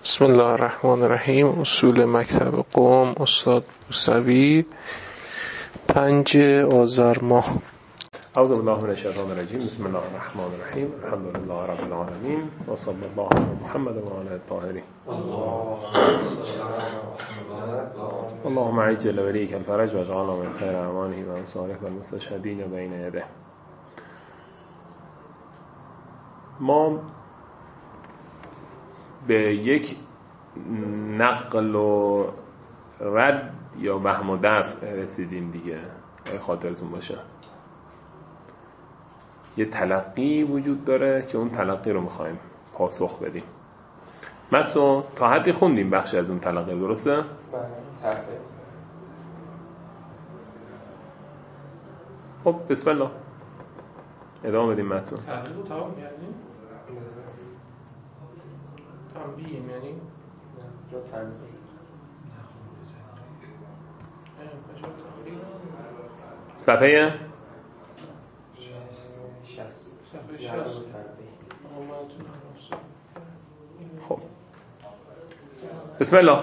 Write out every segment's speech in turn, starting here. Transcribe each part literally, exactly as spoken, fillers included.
بسم الله الرحمن الرحیم. اصول مکتب قم، استاد موسوی، پنج آذر ماه. اعوذ بالله من الشیطان الرجیم. بسم الله الرحمن الرحیم. الحمد لله رب العالمین و صلی الله علی محمد و آله الطاهرین. اللهم عجل ولیک الفرج و اجعلنا من خیر اعماله و انصاره و المستشهدین بین یده. ما به یک نقل و رد یا وهم و دفع رسیدیم دیگه، اگه خاطرتون باشه. یه تلقی وجود داره که اون تلقی رو میخوایم پاسخ بدیم. متن تا حدی خوندیم، بخشی از اون تلقی، درسته؟ بله. خب بسم الله ادامه بدیم متن. تحلیل رو تمام کردیم؟ تنبیهیم یعنی؟ نه جو تنبیه. صفحه شصت. صفحه شصت. خب بسم الله.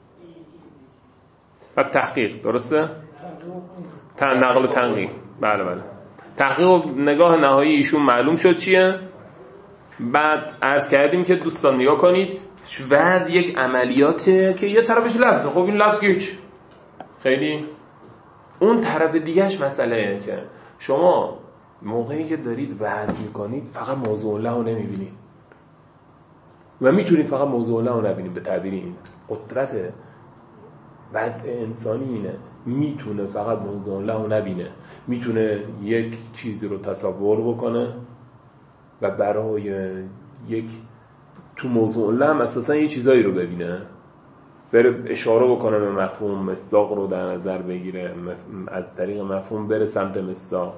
و تحقیق، درسته؟ تن نقل و تنقیح. بله بله. تحقیق و نگاه نهایی ایشون معلوم شد چیه؟ بعد عرض کردیم که دوستان نگاه کنید، وضع یک عملیاته که یه طرفش لفظه. خب این لفظ که هیچ، خیلی اون طرف دیگهش مسئله که شما موقعی که دارید وضع میکنید فقط موضوع الله رو نمیبینید و میتونید فقط موضوع الله رو نبینید. به تعبیر این قدرت وضع انسانی اینه، میتونه فقط موضوع الله رو نبینه، میتونه یک چیزی رو تصور بکنه و برای یک تو موضوع الله هم اساسا یه چیزایی رو ببینه، بره اشاره بکنه به مفهوم، مصداق رو در نظر بگیره، از طریق مفهوم بره سمت مصداق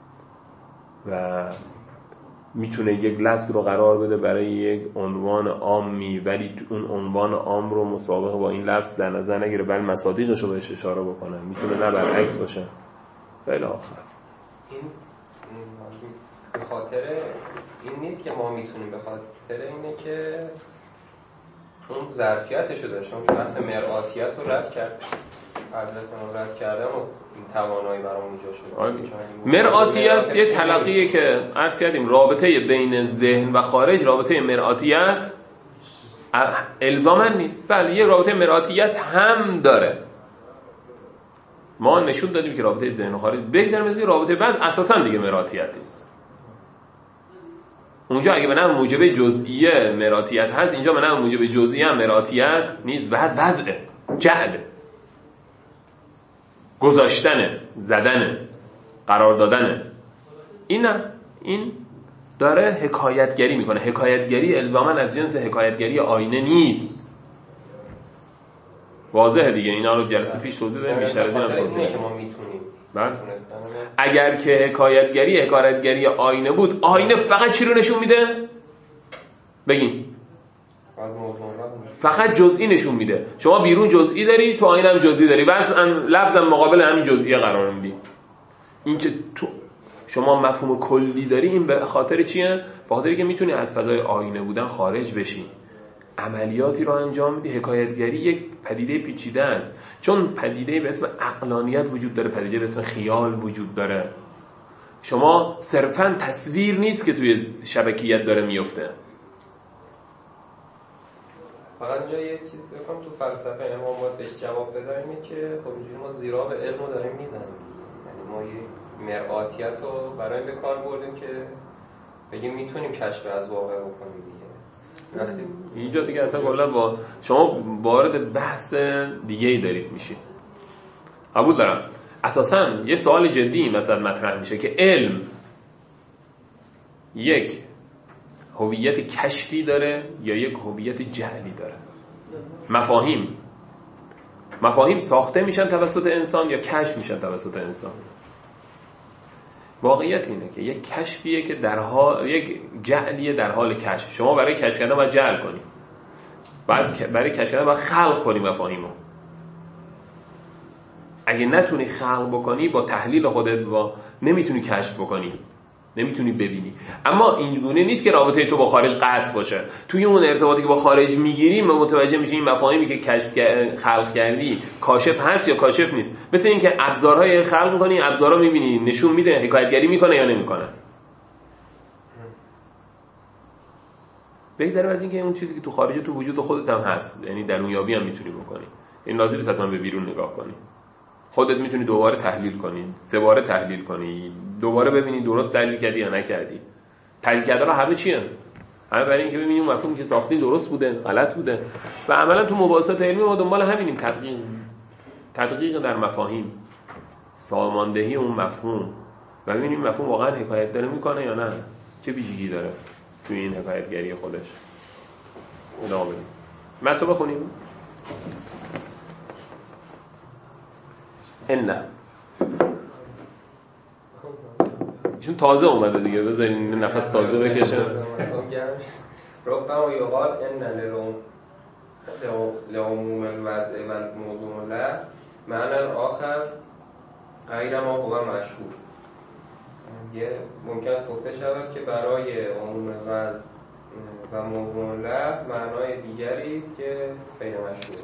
و میتونه یک لفظ رو قرار بده برای یک عنوان عامی، ولی اون عنوان عام رو مسابقه با این لفظ در نظر نگیره، بل مصادیقش رو بهش اشاره بکنه. میتونه نه برعکس باشه. خیلی آخر این به خاطر این نیست که ما میتونیم، به خاطر اینه که اون ظرفیتشو داشت. اون بحث مرآتیت رو رد کرد، حضرتون رو رد کردم و توانایی برام اینجا شد. مرآتیت یه تلقیه که عرض کردیم رابطه بین ذهن و خارج، رابطه مرآتیت الزاما نیست. بله یه رابطه مرآتیت هم داره. ما نشون دادیم که رابطه ذهن و خارج بگذاریم، رابطه بعض اساسا دیگه مرآتیت نیست. اونجا اگه به نام موجب جزئیه مرآتیت هست، اینجا به نام موجب جزئیه هم مرآتیت نیست. بعض وضعه، جعل، گذاشتنه، زدنه، قرار دادنه. این نه، این داره حکایتگری میکنه. حکایتگری الزاما از جنس حکایتگری آینه نیست. واضحه دیگه، اینا رو جلسه پیش توضیح دادیم، بیشتر از اینا توضیح که ما میتونیم. اگر که حکایتگری حکایتگری آینه بود، آینه فقط چی رو نشون میده؟ بگین. فقط جزئی نشون میده. شما بیرون جزئی داری، تو آینه هم جزئی داری، بس لفظم مقابل همین جزئی قرار میدی. این که تو شما مفهوم کلی داری، این به خاطر چیه؟ به خاطری که میتونی از فضای آینه بودن خارج بشی، عملیاتی رو انجام میدی. حکایتگری یک پدیده پیچیده است، چون پدیده به اسم عقلانیت وجود داره، پدیده به اسم خیال وجود داره. شما صرفاً تصویر نیست که توی شبکیت داره میفته. فقط اینجا یه چیز بکنم، تو فلسفه امام باید بهش جواب بده، اینه که خب اینجوری ما زیرا به علم رو داریم میزنیم. یعنی ما یه مرآتیت رو برای به کار بردیم که بگیم میتونیم کشف از واقع بکنیم دیگه. وقتی اینجا دیگه اصلا کلا با شما وارد بحث دیگه‌ای دارید میشید. قبول دارم. اساساً یه سوال جدی مثلا مطرح میشه که علم یک هویت کشفی داره یا یک هویت جهلی داره؟ مفاهیم مفاهیم ساخته میشن توسط انسان یا کشف میشن توسط انسان؟ واقعیت اینه که یک کشفیه که در حال، یک جعلیه در حال کشف. شما برای کشف کردن باید جعل کنی، بعد برای کشف کردن باید خلق کنی مفاهیمو. اگه نتونی خلق بکنی با تحلیل خودت با نمیتونی کشف بکنی، نمیتونی ببینی. اما اینگونه نیست که رابطه تو با خارج قطع باشه. توی اون ارتباطی که با خارج میگیری متوجه میشی این مفاهیمی که کشف خلق کردی کاشف هست یا کاشف نیست. مثل اینکه ابزارهای خلق می‌کنی، ابزارا می‌بینی نشون میده حکایتگری میکنه یا نمیکنه. بگذاریم از اینکه اون چیزی که تو خارج تو وجود خودت هم هست، یعنی درونیابی هم میتونی بکنی. این لازم نیست حتما به بیرون نگاه کنی. خودت میتونی دوباره تحلیل کنی، سه باره تحلیل کنی، دوباره ببینی درست تحلیل کردی یا نکردی. تحلیل کردن همه چیه؟ همه برای اینکه ببینیم مفهومی که ساختی درست بوده، غلط بوده. و عملا تو مباحثات علمی ما دنبال همینیم، تدقیق تدقیق در مفاهیم، ساماندهی اون مفهوم و ببینیم مفهوم واقعا حکایت داره میکنه یا نه، چه ویژگی داره توی این حکایتگری خودش. ادامه بدیم. متن بخونیم. ان چون تازه اومده دیگه، بذارین نفس تازه بکشه. ربما یقال ان لعموم الوضع و الموضوع له معنی آخر غیر ما هو مشهور. یه ممکن است گفته شود که برای عموم وضع و موضوع له معنای دیگری است که غیر مشهور.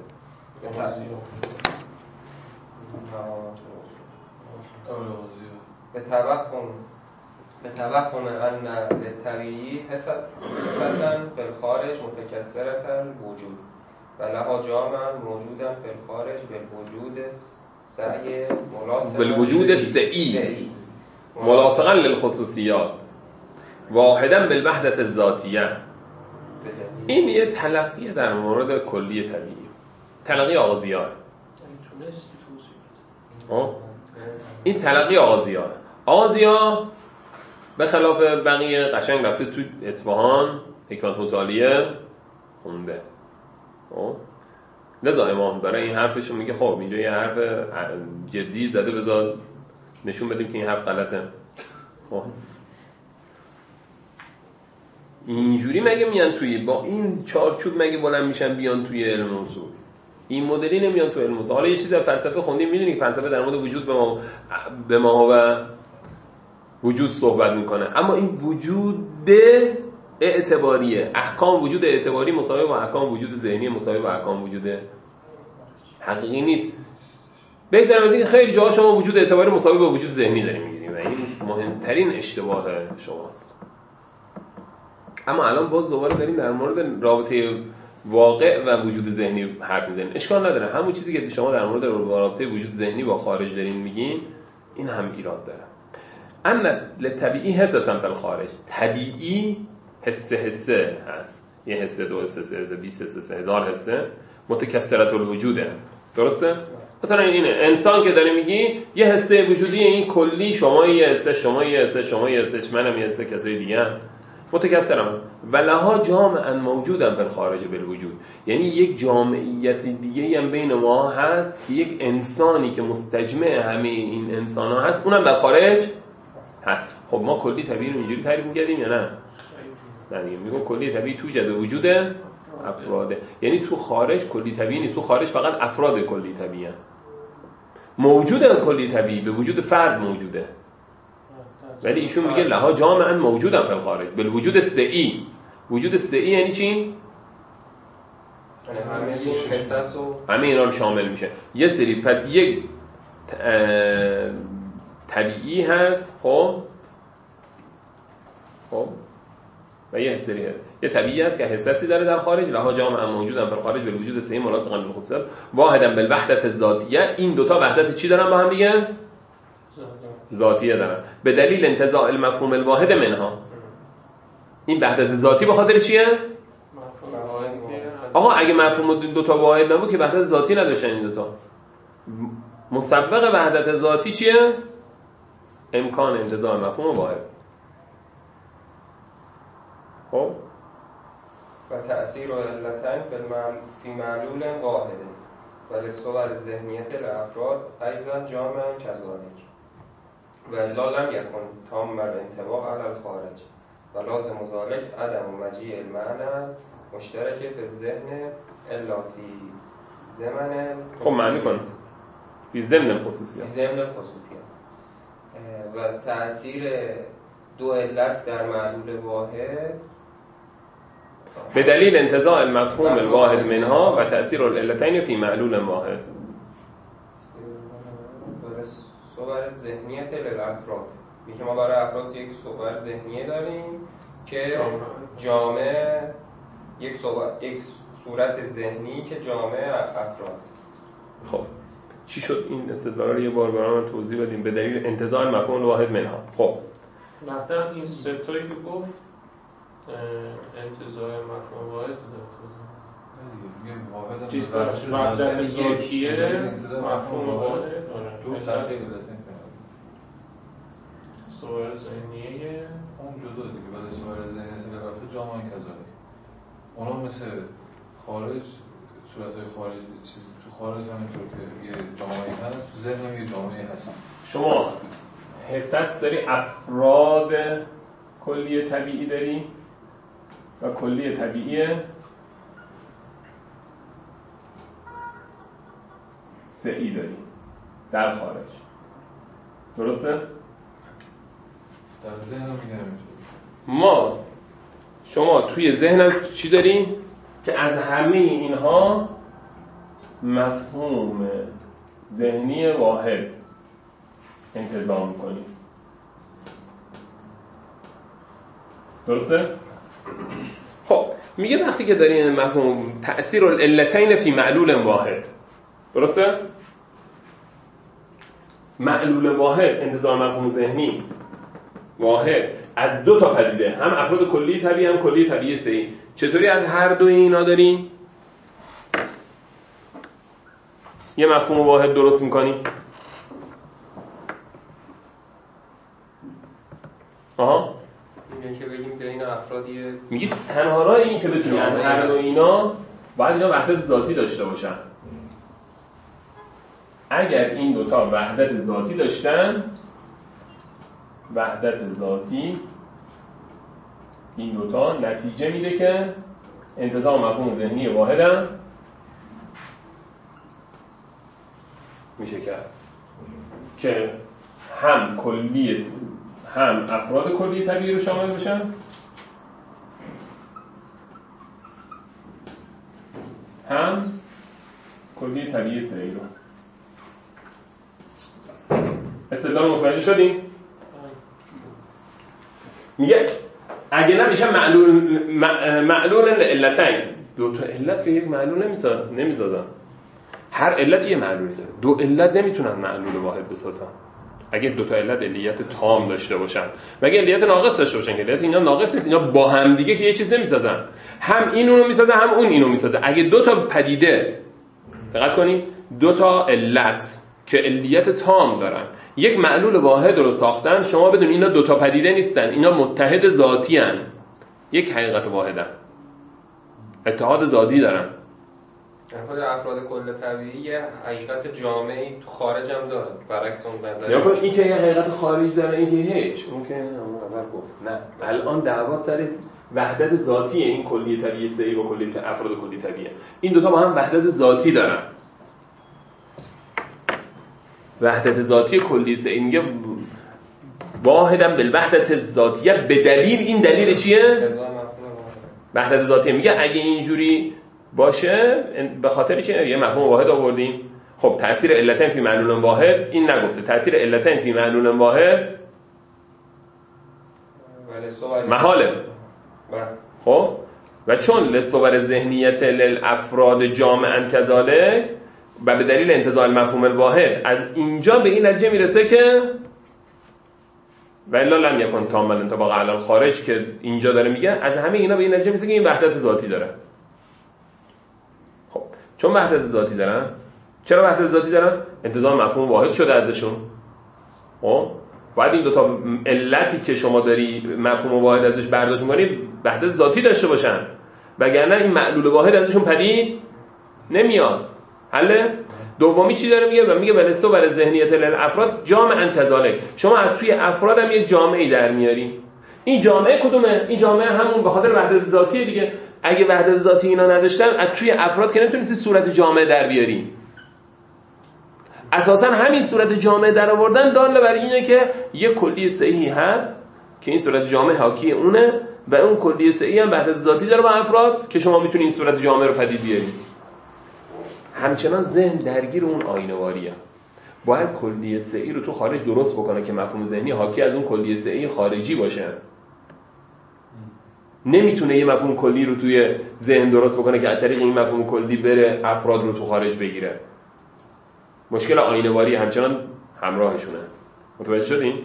به توهم به توهم ان الطبیعی حساساً بالخارج متکثرة الوجود و لها جامعاً موجوداً فی الخارج بالوجود سعی ملاصق بالوجود السعی ملاصقاً للخصوصیات واحداً بالوحدة الذاتیه. این یه تلقی در مورد کلی طبیعی، تلقی آغازیار. این تلقی آغازیار آغازیار به خلاف بقیه قشنگ رفته تو اصفهان حکمت مطالعه خونده. لذا امام برای این حرفش میگه خب اینجا یه حرف جدی زده، بذار نشون بدیم که این حرف غلطه. خب اینجوری مگه میان توی با این چارچوب مگه بلند میشن بیان توی علم اصول؟ این مدلی نمیان تو علم اصول. حالا یه چیز از فلسفه خوندیم، میدونی فلسفه در مورد وجود به ما به ما و وجود صحبت میکنه، اما این وجود اعتباریه. احکام وجود اعتباری مساوی با احکام وجود ذهنی مساوی با احکام وجود حقیقی نیست. بگذاریم از اینکه خیلی جاها شما وجود اعتباری مساوی با وجود ذهنی داریم میگیریم و این مهمترین اشتباه شماست. اما الان باز دوباره داریم در مورد رابطه واقع و وجود ذهنی حرف میزنیم. اشکال نداره، همون چیزی که شما در مورد رابطه وجود ذهنی با خارج دارین میگین این هم ایراد داره. ان للطبیعی حساساً فی الخارج، طبیعی حسه حسه هست، یه حسه، دو حسه، سه حسه، بیست حسه، سه هزار حسه، متکثرة الوجوده. درسته؟ مثلا اینه انسان که داره میگی یه حسه وجودی، این کلی، شما یه حسه، شما یه حسه، شما یه حسه، منم یه حسه، کسای دیگه هم متکثرم است. و لها جامعاً موجوداً فی الخارج بالوجود، یعنی یک جامعیت دیگه هم بین ما هست که یک انسانی که مستجمع همه این انسان‌ها هست اونم در خارج هست. خب ما کلی طبیعی رو اینجوری تعریف می‌کردیم یا نه؟ نه دیگه، میگم کلی طبیعی تو جد وجود افراده، یعنی تو خارج کلی طبیعی نیست، تو خارج فقط افراد کلی طبیعی هست. موجود کلی طبیعی به وجود فرد موجوده، ولی ایشون میگه لها جامعاً موجودن فی الخارج بالوجود السعی. وجود السعی یعنی چی؟ همه این حساس و همه اینا رو شامل میشه یه سری. پس یک طبیعی هست، خب خب و یه سری هست. یه طبیعی هست که حساسی داره در خارج، لها جامعاً موجودن فی الخارج بالوجود السعی ملاصقاً للخصوصیات واحداً بالوحدة الذاتیه. این دوتا وحدت چی دارن با هم دیگه؟ ذاتیه دارن، به دلیل انتزاع المفهوم الواحد منها. این وحدت ذاتی به خاطر چیه؟ آقا اگه مفهوم دو تا واحد نبود که وحدت ذاتی نداشتن این دوتا. مسبق وحدت ذاتی چیه؟ امکان انتزاع مفهوم واحد. خب و تأثیر علتین فی معلول واحد و للصور ذهنیت الافراد ایضا جامعاً کذالک و الا لم یکن تام الانطباق علی الخارج و لازم ذلك عدم مجیء المعنى مشترک فی الذهن الا فی ضمن. خب معنی کن فی ضمن الخصوصیات. فی ضمن الخصوصیات و تأثیر دو علت در معلول واحد به دلیل انتزاع المفهوم الواحد منها و تأثیر العلتین فی معلول واحد. صور ذهنیت للافراد میگه ما برای افراد یک صور ذهنیه داریم که جامع یک صور یک صورت ذهنی که جامع افراد. خب چی شد این استدلال رو یه بار برام توضیح بدیم؟ به دلیل انتزاع المفهوم الواحد منها. خب مثلا این سه تایی که گفت انتزاع مفهوم واحد داره چیز وحدت ذاتیه مفهوم واحد دو تاثیر داره صور ذهنیه اون جدا دیگه ولی صور ذهنیت لرفته جامعه کذالک اونا مثل خارج صورتهای خارج چیزی تو خارج همینطور که یه جامعه هست تو ذهن هم یه جامعه هست. شما حساس داری افراد کلی طبیعی داری و کلی طبیعی سعی داری در خارج، درسته؟ در ذهن هم میگه ما شما توی ذهنم چی داری؟ که از همه اینها مفهوم ذهنی واحد انتزاع میکنی، درسته؟ خب میگه وقتی که داری این مفهوم تأثیر العلتین فی معلول واحد، درسته؟ معلول واحد انتزاع مفهوم ذهنی واحد از دو تا پدیده، هم افراد کلی طبیعی هم کلی طبیعی سعی. چطوری از هر دو اینا داریم یه مفهوم واحد درست میکنی؟ آها میگه که بگیم بین افرادی میگی تنها راه این که بتونی از هر دو اینا باید اینا وحدت ذاتی داشته باشن. اگر این دوتا وحدت ذاتی داشتن، وحدت ذاتی این دوتا نتیجه میده که انتزاع مفهوم ذهنی واحدن میشه کرد که هم کلی هم افراد کلی طبیعی رو شامل بشن هم کلی طبیعی سعی رو. استدلال متوجه شدیم؟ میگه اگه نمیشه معلول معلول علتین، دو تا علت که یک معلول نمیسازن نمیسازن هر علت یه معلولی داره، دو علت نمیتونن معلول واحد بسازن. اگه دو تا علت علیت تام داشته باشن و اگه علیت ناقص داشته باشن، علیت اینا ناقص نیست، اینا با هم دیگه که یه چیز نمیسازن، هم این اونو میسازه هم اون اینو میسازه. اگه دو تا پدیده دقت کنید دو تا علت که علیت تام دارن یک معلول واحد رو ساختن، شما بدون اینا دو تا پدیده نیستن، اینا متحد ذاتی ان، یک حقیقت واحدن، اتحاد ذاتی دارن. خود افراد کل طبیعی یه حقیقت جامعی تو خارج هم داره، برعکس اون نظر. یا کاش این که یه حقیقت خارج داره این که هیچ، اون که همون اول گفت نه. الان دعوا سر وحدت ذاتی این کلی طبیعی سعی و کلی افراد کلی طبیعی، این دوتا با هم وحدت ذاتی دارن. وحدت ذاتی کلی سعی میگه واحدن بالوحدت ذاتیه، به دلیل این دلیل چیه؟ وحدت ذاتی. میگه اگه اینجوری باشه به خاطر چیه؟ یه مفهوم واحد آوردیم. خب تأثیر علتین فی معلول واحد این نگفته، تأثیر علتین فی معلول واحد محاله. خب و چون لصور ذهنیت للافراد جامعا کذالک و به دلیل انتزاع مفهوم الواحد از اینجا به این نتیجه میرسه که ولا لم یکن تام الانطباق علی الخارج که اینجا داره میگه، از همه اینا به این نتیجه میرسه که این وحدت ذاتی داره. خب چون وحدت ذاتی دارن، چرا وحدت ذاتی دارن؟ انتزاع مفهوم واحد شده ازشون. خب باید این دوتا علتی که شما داری مفهوم واحد ازش برداشت می‌کنی وحدت ذاتی داشته باشن، وگرنه این معلول واحد ازشون پدید نمیاد. حله؟ دومی چی داره میگه؟ و میگه ولستو بر ذهنیت للافراد جامعا کذالک. شما از توی افراد هم یک جامعه‌ای در میاری. این جامعه کدومه؟ این جامعه همون به خاطر وحدت ذاتی دیگه. اگه وحدت ذاتی اینا نداشتن از توی افراد که نمیتونستی صورت جامعه در بیاری. اساسا همین صورت جامعه در آوردن داله بر اینه که یه کلی صحیحی هست که این صورت جامع حاکی اونه و اون کلیه سعی هم وحدت ذاتی داره با افراد که شما میتونید این صورت جامع رو پدید بیارید. همچنان ذهن درگیر اون آینه‌واریه. باید کلیه سعی رو تو خارج درست بکنه که مفهوم ذهنی حاکی از اون کلیه سعی خارجی باشه. نمیتونه یه مفهوم کلی رو توی ذهن درست بکنه که از طریق این مفهوم کلی بره افراد رو تو خارج بگیره. مشکل آینه‌واری همچنان همراهشونه. متوجه شدین؟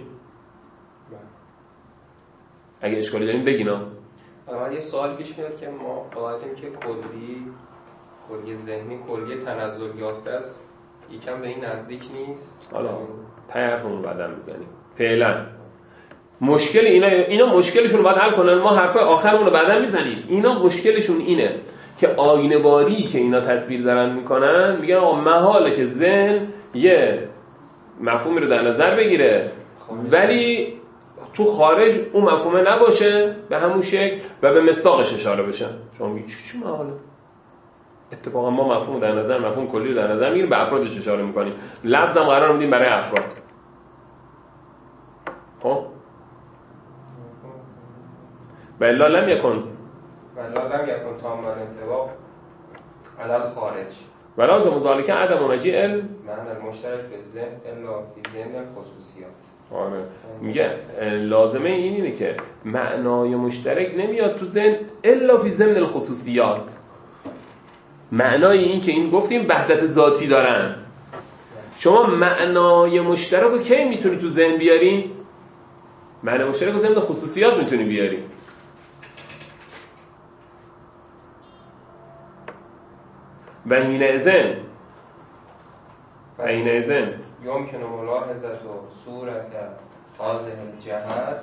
اگه اشکالی دارین بگینا. اما یه سوال پیش میاد که ما قاعدیم که کلی کلی ذهنی کلی تنزل یافته است، یکم به این نزدیک نیست. حالا طرفمون بعداً بزنیم. فعلا مشکل اینا اینا مشکلشون رو باید حل کنن. ما حرفای آخرمون رو بعداً میزنیم. اینا مشکلشون اینه که آینه‌واری که اینا تصویر دارن میکنن، میگن آقا محاله که ذهن یه مفهومی رو در نظر بگیره ولی تو خارج اون مفهومه نباشه به همون شکل و به مصداقش اشاره بشه. شما میگید چی چی محاله؟ اتفاقا ما مفهوم در نظر مفهوم کلی رو در نظر میگیریم به افرادش اشاره میکنیم. لفظ هم قرار میدیم برای افراد. خب بلا لم یکن بلا لم یکن تام الانطباق علل خارج ولازم ذالک عدم مجیء معنی المشترک به ذهن الا فی ضمن خصوصیات. آره میگه لازمه این اینه که معنای مشترک نمیاد تو ذهن الا فی ضمن الخصوصیات. معنای این که این گفتیم وحدت ذاتی دارن. شما معنای مشترک رو کی میتونی تو ذهن بیاری؟ معنای مشترک رو ضمن خصوصیات میتونی بیاری. و حینئذ و حینئذ یمکن ملاحظه صورت هذه الجهت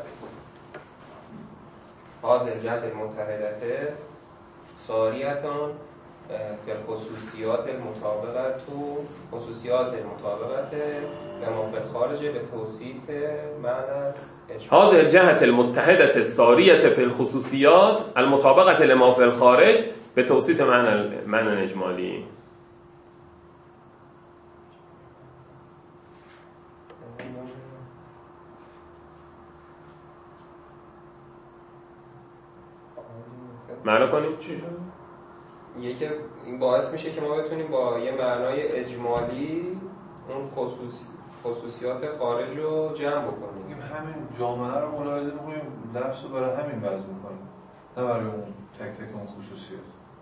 هذه الجهت المتحدة ساریتان فی الخصوصیات المطابقه تو خصوصیات المطابقه لما فی الخارج به توصیف معنی هذه الجهت المتحدة الساریة فی الخصوصیات المطابقه لما فی الخارج به توصیف معنی معنی اجمالی. معنا کنیم چی شد؟ یکی این باعث میشه که ما بتونیم با یه معنای اجمالی اون خصوص خصوصیات خارج رو جمع بکنیم. همین جامعه رو ملاحظه می‌کنیم، لفظ رو برای همین وضع می‌کنیم، نه برای اون تک تک اون خصوصیات.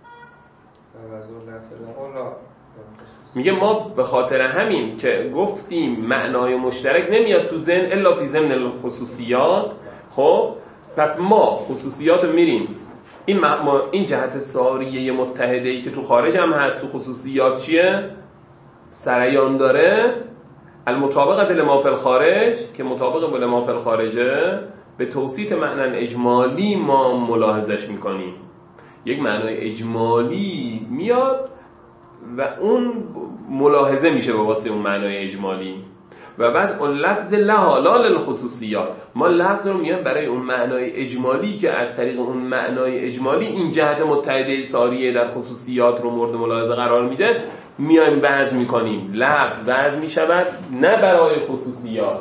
میگه ما به خاطر همین که گفتیم معنای مشترک نمیاد تو ذهن الا فی ضمن الخصوصیات. خب پس ما خصوصیات رو میریم این ما این جهت ساریه متحده ای که تو خارج هم هست تو خصوصیات چیه؟ سریان داره المطابقت لما فی الخارج که مطابق با لما فی الخارجه به توصیف معنی اجمالی ما ملاحظش میکنیم. یک معنای اجمالی میاد و اون ملاحظه میشه به واسه اون معنای اجمالی و بعد اون لفظ لحالا للخصوصیات ما لفظ رو میان برای اون معنای اجمالی که از طریق اون معنای اجمالی این جهت متحده ساریه در خصوصیات رو مورد ملاحظه قرار میده میایم وضع میکنیم. لفظ وضع میشود نه برای خصوصیات،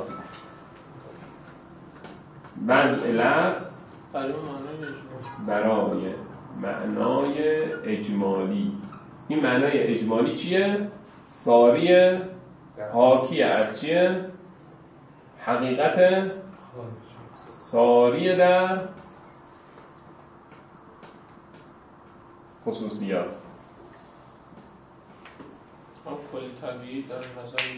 وضع لفظ برای معنای اجمالی. این معنای اجمالی چیه؟ ساریه حاکی از چیه؟ حقیقت ساریه در خصوصیات. کل طبیعی در نظرش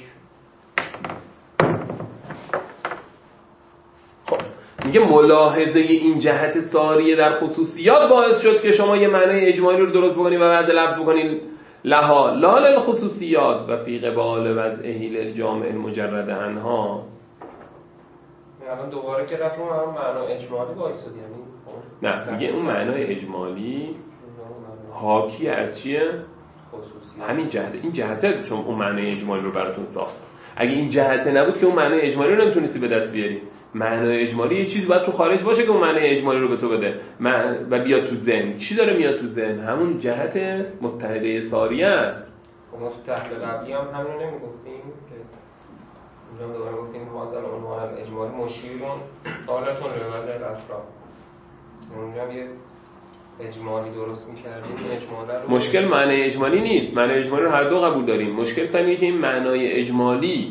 خب میگه ملاحظه این جهت ساریه در خصوصیات باعث شد که شما یه معنای اجمالی رو درست بکنید و وضع لفظ بکنید لها لا للخصوصیات و فی قبال وضعه للجامع المجرد عنها. الان دوباره که رفتم هم معنای اجمالی باعث شد یعنی نه میگه اون معنای اجمالی حاکی از چیه؟ خصوصیات. همین جهت این جهته چون اون معنای اجمالی رو براتون ساخت. اگه این جهت نبود که اون معنای اجمالی رو نمیتونستی به دست بیاری. معنای اجمالی یه چیزی باید تو خارج باشه که اون معنای اجمالی رو به تو بده و بیاد تو ذهن. چی داره میاد تو ذهن؟ همون جهت متحده ساریه است. ما تو تحلیل قبلی هم همین رو نمیگفتیم که اونجا دوباره گفتیم حاصل عنوان اجمالی مشیرون حالتون لوضع الافراد. اونجا یه اجمالی درست می‌کردیم این اجماله رو. مشکل معنی اجمالی نیست، معنی اجمالی رو هر دو قبول داریم. مشکل سریه که این معنای اجمالی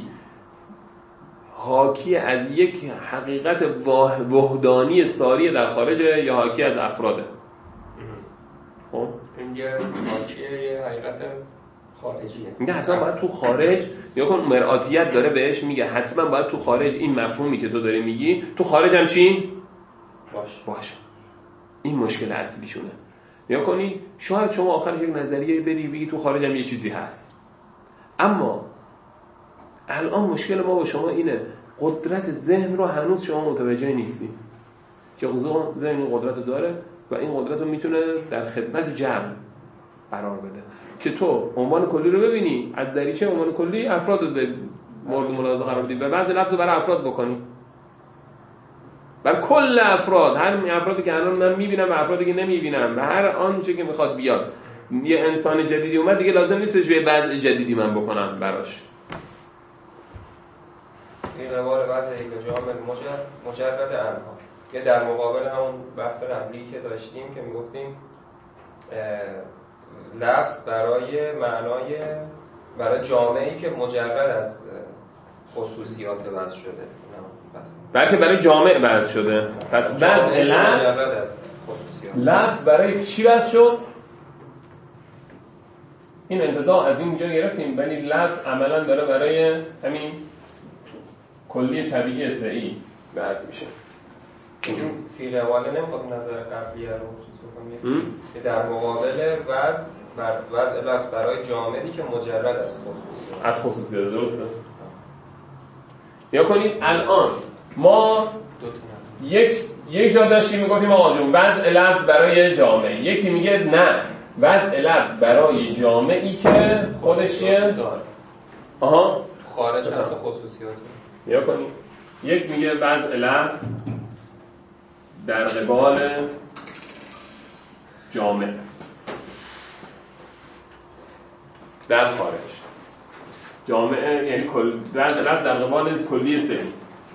حاکی از یک حقیقت وحدانی ساری در خارج یا حاکی از افراده. خب این یه حاکیه یه حقیقت خارجیه. میگه حتما باید تو خارج، یا کن مرآتیت داره بهش میگه حتما باید تو خارج این مفهومی که تو داری میگی تو خارج هم چی؟ باش باشه. این مشکل اصلیشونه. یا کنید شاید شما آخرش یک نظریه بدی بگی تو خارج هم یه چیزی هست، اما الان مشکل ما با شما اینه قدرت ذهن رو هنوز شما متوجه نیستی که ذهن این قدرت داره و این قدرت رو میتونه در خدمت جمع قرار بده که تو عنوان کلی رو ببینی از دریچه عنوان کلی افراد رو به مورد ملاحظه قرار بدی و بعضی لفظ رو برای افراد بکنی، برای کل افراد، هر افرادی که الان من میبینم و افرادی که نمیبینم و هر آنچه که میخواد بیاد. یه انسان جدیدی اومد دیگه لازم نیستش به وضع جدیدی من بکنم براش. این روال وضع یک جامع مجرد انها یه در مقابل همون بحث قبلی که داشتیم که میگفتیم لفظ برای معنای برای جامعی که مجرد از خصوصیات وضع شده، بلکه برای جامع وضع شده. پس وضع لفظ لفظ برای چی وضع شد؟ این انتزاع از اینجا گرفتیم، ولی لفظ عملا داره برای همین کلی طبیعی سعی وضع میشه. این فی رواله نمیخواد نظر قبلیه رو چیز بکنیم که در مقابل وضع بر وضع لفظ برای جامعی که مجرد از خصوصیات از خصوصیات درسته. یا کنید الان ما یک یک جا داشتیم میگفتیم آقا جون وضع لفظ برای جامعه، یکی میگه نه وضع لفظ برای جامعی که خودش داره آها خارج از خصوصیات. یا کنید یک میگه وضع لفظ در قبال جامعه در خارج جامعه، یعنی کل وضع لفظ در قبال کلی سری.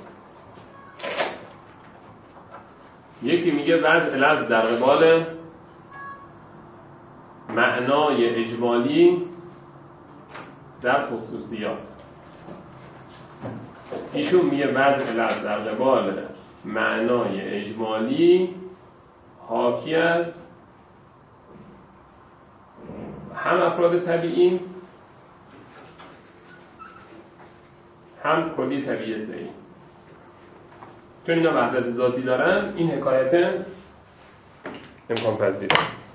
یکی میگه وضع لفظ در قبال معنای اجمالی در خصوصیات. ایشون میگه وضع لفظ در قبال معنای اجمالی حاکی از هم افراد طبیعی هم کلی طبیعی سعی. چون اینا وحدت ذاتی دارن این حکایت امکان پذیره.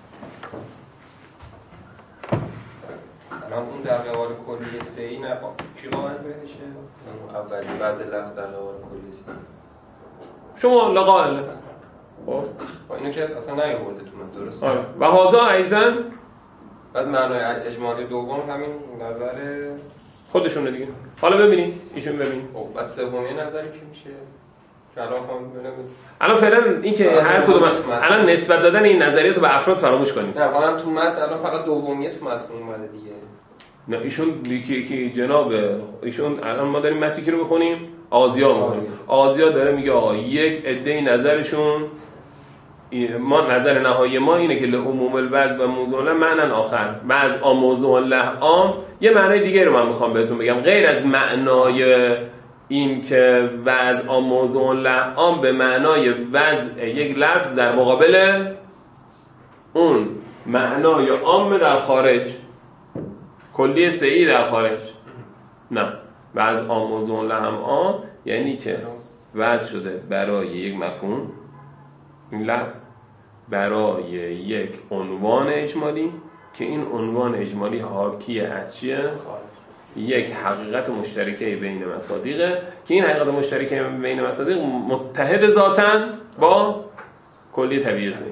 الان اون در قبال کلی سعی نه کی قائل بهشه؟ اولی وضع لفظ در قبال کلی سعی شما لقائله. خب اینو که اصلا نیاورده تو من درسته. آره. و هازا ایزن بعد معنای اجمالی دوم همین نظر خودشونه دیگه. حالا ببینید ایشون ببینید. خب بس سومی نظری کی میشه؟ الان خواهم ببینم. الان فعلا این که هر کدوم الان نسبت دادن این نظریاتو به افراد فراموش کنید. نه خواهم تو متن الان فقط دومیه تو متن اومده دیگه. نه ایشون یکی که جناب ایشون الان ما داریم متنی رو بخونیم آزیا می‌خونیم. آزیا داره میگه آقا یک عده نظرشون ما نظر نهایی ما اینه که لعموم الوضع و موضوع له معنی آخر و از آ موضوع له عام یه معنی دیگه رو من میخوام بهتون بگم غیر از معنای این که وضع آ موضوع له عام به معنای وضع یک لفظ در مقابل اون معنای عام در خارج کلی سعی در خارج. نه وضع آ موضوع له هم عام یعنی که وضع شده برای یک مفهوم این لفظ برای یک عنوان اجمالی که این عنوان اجمالی حاکی از چیه؟ یک حقیقت مشترکه بین مصادیقه که این حقیقت مشترکه بین مصادیق متحد ذاتاً با کلی طبیعی زی.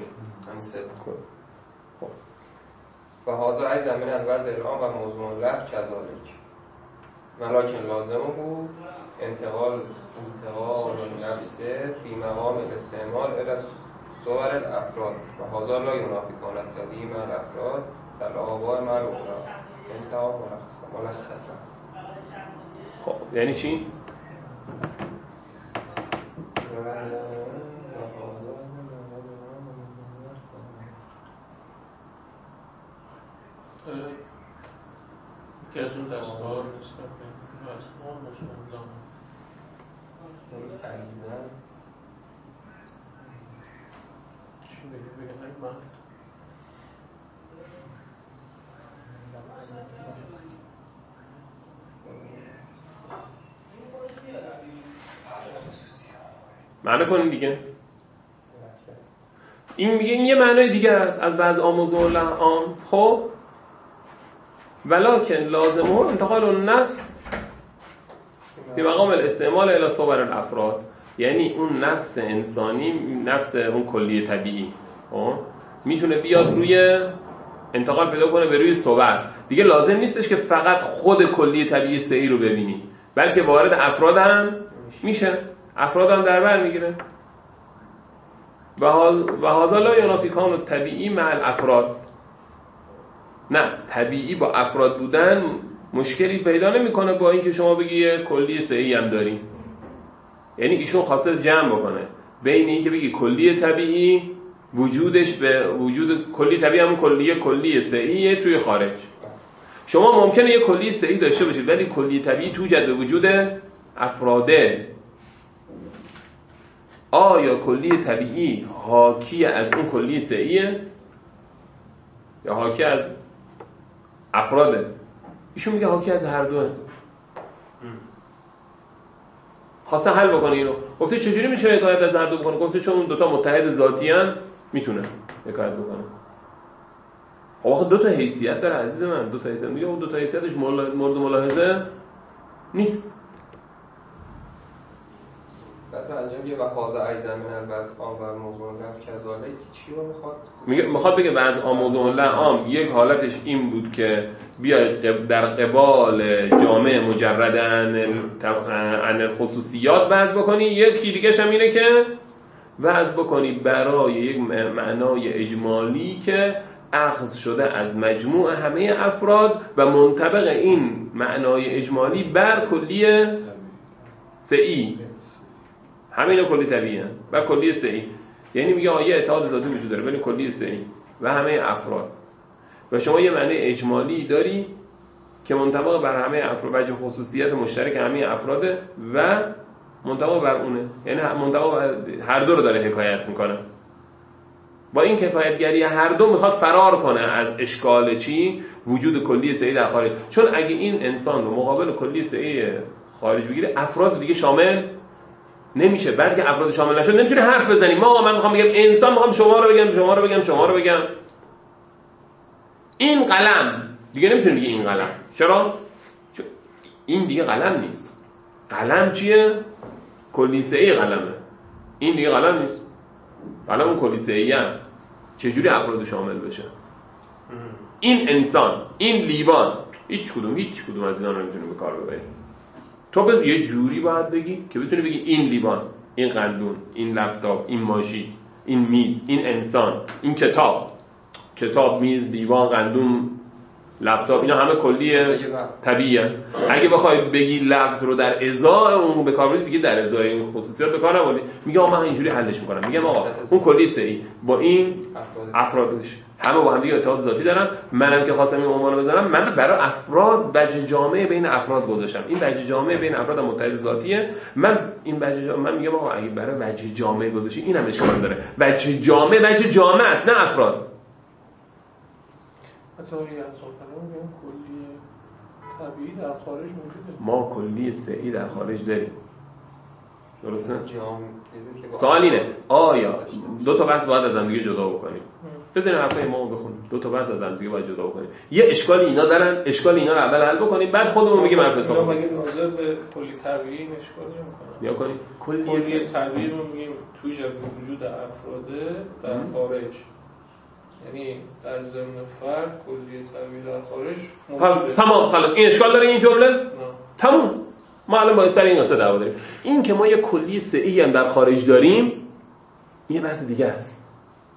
و هازا ای زمین الوضع الان و موضوع له کذالک ولکن لازم بود انتقال انتقال نفس فی مقام الاستعمال الى صور الافراد و هازا لا ینافی کانت تقدیم الافراد در آباء معلومه انتها ملخصا. خب یعنی چی؟ که از اون دستگاه نسبت به از ما مصمم چی بگه بگه های من معنی کنیم دیگه. این میگه این یه معنی دیگه است از بعض آموزه الله عام. خب ولکن لازمه انتقال النفس به مقام الاستعمال الی صور الافراد، یعنی اون نفس انسانی، نفس اون کلی طبیعی خب میتونه بیاد روی انتقال پیدا کنه به روی صور. دیگه لازم نیستش که فقط خود کلی طبیعی سعی رو ببینی، بلکه وارد افراد هم میشه، افراد هم در بر میگیره. و هذا لا ینافی کون طبیعی مع الافراد. نه، طبیعی با افراد بودن مشکلی پیدا نمیکنه با اینکه شما بگی یه کلی سعی هم داری. یعنی ایشون خواسته جمع بکنه بین اینکه بگی کلی طبیعی وجودش به وجود کلی طبیعی هم کلی کلی سعیه توی خارج. شما ممکنه یه کلی سعی داشته باشید ولی کلی طبیعی توجد به وجود افراده. آیا کلی طبیعی حاکی از اون کلی سعیه یا حاکی از افراده؟ ایشون میگه حاکی از هر دوه. خواسته حل بکنه اینو. گفته چجوری میشه حکایت از هر دو بکنه؟ گفته چون اون دوتا متحد ذاتی ان میتونه حکایت بکنه. خب آخه دو تا حیثیت داره عزیز من، دو تا حیثیت. میگه اون دو تا حیثیتش مورد ملاحظه نیست. بعد انجام یه وحاظ ایزن من البعض عام و موضوع در کذالک چی رو میخواد؟ میگه میخواد بگه بعض آموزون الله عام یک حالتش این بود که بیاد در قبال جامعه مجرد عن خصوصیات وضع بکنی، یکی دیگه‌ش هم اینه که وضع بکنی برای یک معنای اجمالی که اخذ شده از مجموع همه افراد و منطبق این معنای اجمالی بر کلی سعی. همین کلی طبیعی هست و کلی سعی. یعنی میگه آیه اتحاد ذاتی وجود داره بین کلی سعی و همه افراد و شما یه معنی اجمالی داری که منطبق بر همه افراد، وجه خصوصیت مشترک همه افراده و منطبق بر اونه، یعنی منطبق بر هر دو رو داره حکایت میکنه. با این کفایتگری هر دو میخواد فرار کنه از اشکال چی؟ وجود کلی سعی در خارج. چون اگه این انسان رو مقابل کلی سعی خارج بگیره، افراد دیگه شامل نمیشه. بعد که افراد شامل نشد نمیتونه حرف بزنی. ما من میخوام بگم انسان، میخوام شما رو بگم شما رو بگم شما رو بگم این قلم دیگه نمیتونه بگی این قلم. چرا؟ چون این دیگه قلم نیست. قلم چیه؟ کلی سعی قلمه. این دیگه قلم نیست. قلم اون کلی سعی است. چجوری افراد شامل بشه؟ این انسان، این لیوان، هیچ کدوم هیچ کدوم از اینا رو نمیتونه به کار ببری. تو به یه جوری باید بگی که بتونی بگی این لیوان، این قندون، این لپتاپ، این ماشین، این میز، این انسان، این کتاب. کتاب، میز، لیوان، قندون، لپتاپ، اینا همه کلیه طبیعیه. اگه بخوای بگی لفظ رو در ازای اون به کار بردی، دیگه در ازای این خصوصیات به کار نبردی. میگم آقا من اینجوری حلش میکنم. میگم آقا اون کلی سعی با این افرادش همه با هم دیگه ارتباط ذاتی دارن. منم که خواستم این عنوانو بزنم، من برای افراد وجه جامعه بین افراد گذاشتم. این وجه جامعه بین افراد متحد ذاتیه. من این وجه جامعه، من میگم آقا اگه برای وجه جامعه گذاشتی اینم اشکال داره. وجه جامعه وجه جامعه است، نه افراد. حتی اگه از اون میگم کلی طبیعی در خارج موجوده. ما کلی سعی در خارج داریم. درسته؟ سوال اینه آیا دو تا بحث باید از هم دیگه جدا بکنیم؟ بزنین حرفای ما رو بخونیم. دو تا بحث از هم دیگه باید جدا بکنیم. یه اشکالی اینا دارن، اشکال اینا رو اول حل بکنیم، بعد خودمون میگیم حرف حساب کنیم. مگه نظر به کلی طبیعی اشکال نمی‌کنه؟ یا کنیم کلی طبیعی رو میگیم توی وجود افراده در خارج. یعنی در ضمن فرد کلی طبیعی در خارج. پس تمام خلاص این اشکال داره این جمله؟ نه. تموم. ما الان باید سر این قصه دعوا داریم. این که ما یه کلی سعی هم در خارج داریم یه بحث دیگه است.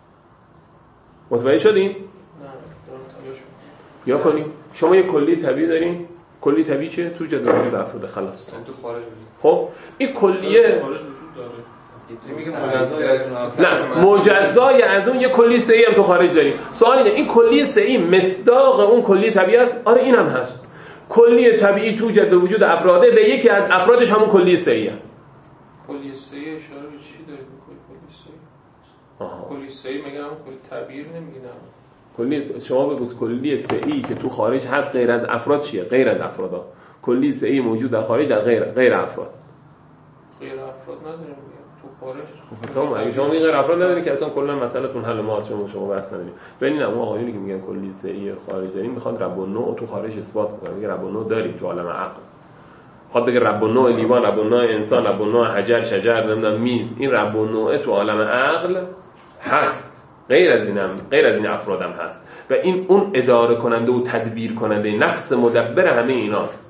متوجه شدین؟ نه دارم تلاش می‌کنم. یا کنیم شما یه کلی طبیعی دارین. کلی طبیعی چه؟ تو جدول وجود افراد خلاص. تو خارج. خب این کلیه خارج وجود داره. نه مجزای از اون یه کلی سه‌ای هم تو خارج داریم. سوال اینه این کلی سه‌ای مصداق اون کلی طبیعی است؟ آره اینم هست. کلی طبیعی توجد به وجود افراده به یکی از افرادش همون کلی سه‌ایه. کلی سه‌ای اشاره به چی داره کلی سه‌ای؟ آها کلی سه‌ای میگم کلی طبیعی نمیگم. کلی شما بگید کلی سه‌ای که تو خارج هست غیر از افراد چیه؟ غیر از افرادا. کلی سه‌ای موجود در خارج در غیر غیر افراد. غیر افراد نداریم تو خارج. خب اگه شما غیر افراد ندارید که اصلا کلا مسئلهتون حل ما شما شما بس ندارید. ببینید اون آقایونی که میگن کلی سه‌ای خارج داریم میخواد رب النوع تو خارج اثبات کنه. میگه رب النوع داریم تو عالم عقل. خود بگه رب النوع لیوان، رب النوع انسان، رب النوع حجر، شجر، نمیدونم میز، این رب النوع تو عالم عقل هست. غیر از اینم غیر از این افرادم هست و این اون اداره کننده و تدبیر کننده نفس مدبر همه ایناست.